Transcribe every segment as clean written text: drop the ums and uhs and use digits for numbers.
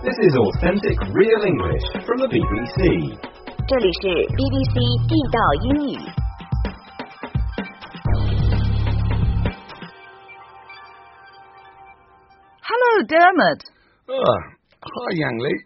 This is authentic, real English from the BBC. 这里是 BBC 地道英语。 Hello, Dermot. Hi, Yang Li.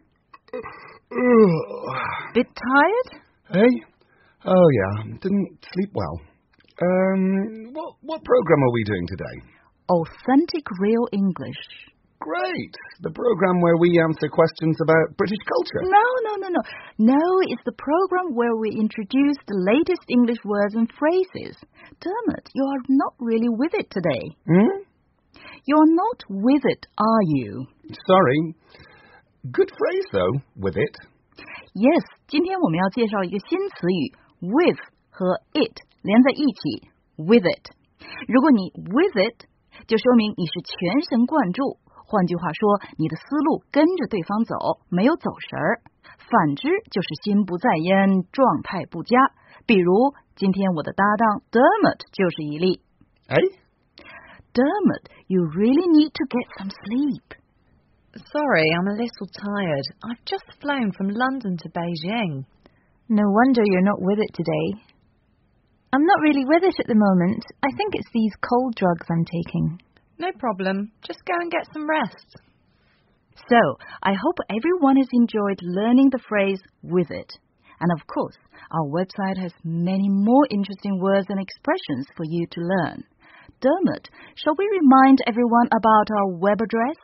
Bit tired? Hey? Oh, yeah. Didn't sleep well. What program are we doing today? Authentic Real English. Great. The program where we answer questions about British culture. No. No, it's the program where we introduce the latest English words and phrases. Dermot, you are not really with it today. You're not with it, are you? Sorry. Good phrase, though, with it. Yes, 今天我们要介绍一个新词语 with 和 it 连在一起 with it。如果你 with it 就说明你是全神贯注，换句话说你的思路跟着对方走，没有走神儿。反之就是心不在焉，状态不佳。比如今天我的搭档 Dermot 就是一例。Dermot, you really need to get some sleep. Sorry, I'm a little tired. I've just flown from London to Beijing. No wonder you're not with it today. I'm not really with it at the moment. I think it's these cold drugs I'm taking. No problem. Just go and get some rest. So, I hope everyone has enjoyed learning the phrase with it. And of course, our website has many more interesting words and expressions for you to learn. Dermot, shall we remind everyone about our web address?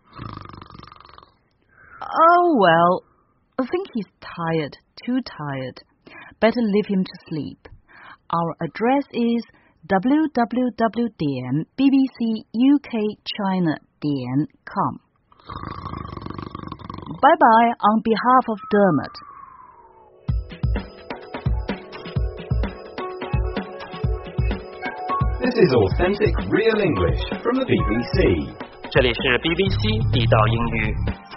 Oh, well, I think he's tired, too tired. Better leave him to sleep. Our address is www.bbcukchina.com. Bye-bye on behalf of Dermot. This is authentic, real English from the BBC. 这里是 BBC 地道英语。